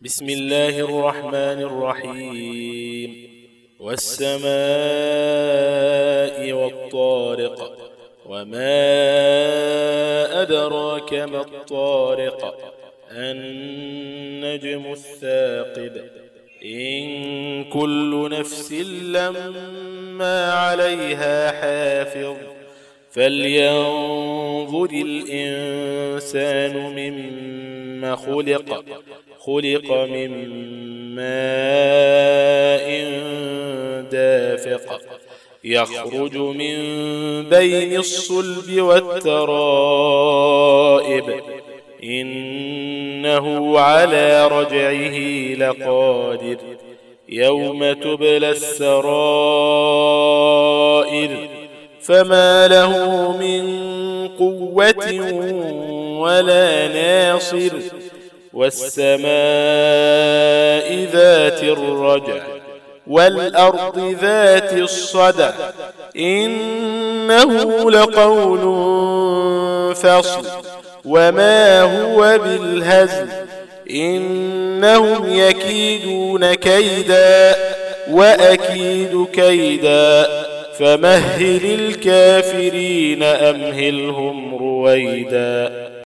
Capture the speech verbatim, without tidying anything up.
بسم الله الرحمن الرحيم والسماء والطارق وما أدراك ما الطارق النجم الثاقب إن كل نفس لما عليها حافظ فلينظر الإنسان مما خلق خلق من ماء دافق يخرج من بين الصلب والترائب إنه على رجعه لقادر يوم تبلى السرائر فما له من قوة ولا ناصر والسماء ذات الرجع والأرض ذات الصدع إنه لقول فصل وما هو بالهزل إنهم يكيدون كيدا وأكيد كيدا فمهل الكافرين أمهلهم رويدا.